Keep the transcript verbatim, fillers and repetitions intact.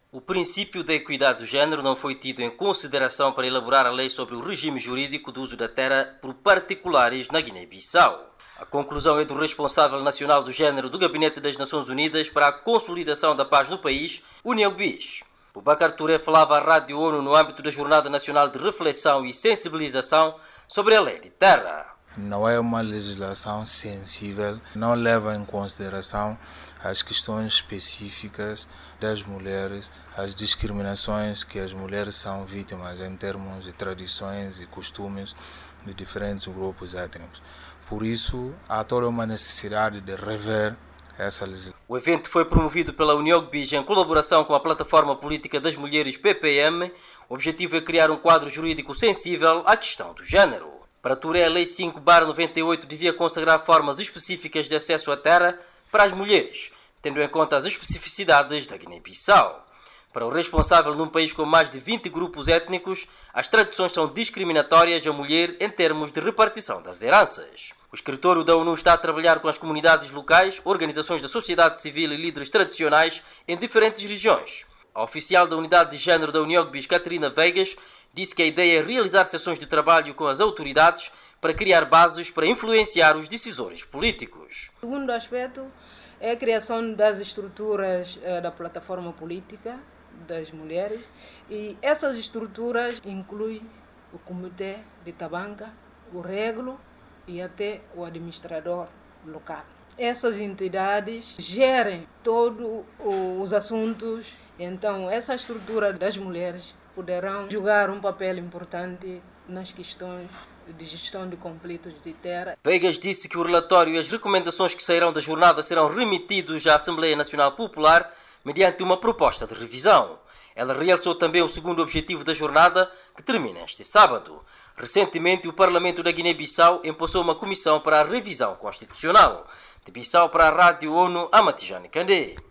O princípio da equidade do género não foi tido em consideração para elaborar a lei sobre o regime jurídico do uso da terra por particulares na Guiné-Bissau. A conclusão é do responsável nacional do género do Gabinete das Nações Unidas para a consolidação da paz no país, União Bis. Boubacar Touré falava à Rádio ONU no âmbito da Jornada Nacional de Reflexão e Sensibilização sobre a Lei de Terra. Não é uma legislação sensível, não leva em consideração as questões específicas das mulheres, as discriminações que as mulheres são vítimas em termos de tradições e costumes de diferentes grupos étnicos. Por isso, há toda uma necessidade de rever essa legislação. O evento foi promovido pela União Bis em colaboração com a Plataforma Política das Mulheres P P M. O objetivo é criar um quadro jurídico sensível à questão do género. Para Touré, a Lei cinco barra noventa e oito devia consagrar formas específicas de acesso à terra para as mulheres, tendo em conta as especificidades da Guiné-Bissau. Para o responsável num país com mais de vinte grupos étnicos, as tradições são discriminatórias à mulher em termos de repartição das heranças. O escritório da ONU está a trabalhar com as comunidades locais, organizações da sociedade civil e líderes tradicionais em diferentes regiões. A oficial da Unidade de Gênero da União Bis, Catarina Vegas, disse que a ideia é realizar sessões de trabalho com as autoridades para criar bases para influenciar os decisores políticos. O segundo aspecto é a criação das estruturas eh, da plataforma política das mulheres, e essas estruturas incluem o Comitê de Tabanca, o Régulo e até o administrador local. Essas entidades gerem todos os assuntos, então essa estrutura das mulheres poderão jogar um papel importante nas questões de gestão de conflitos de terra. Vegas disse que o relatório e as recomendações que sairão da jornada serão remetidos à Assembleia Nacional Popular mediante uma proposta de revisão. Ela realçou também o segundo objetivo da jornada, que termina este sábado. Recentemente, o Parlamento da Guiné-Bissau empossou uma comissão para a revisão constitucional. De Bissau para a Rádio ONU, Amatijane Kandé.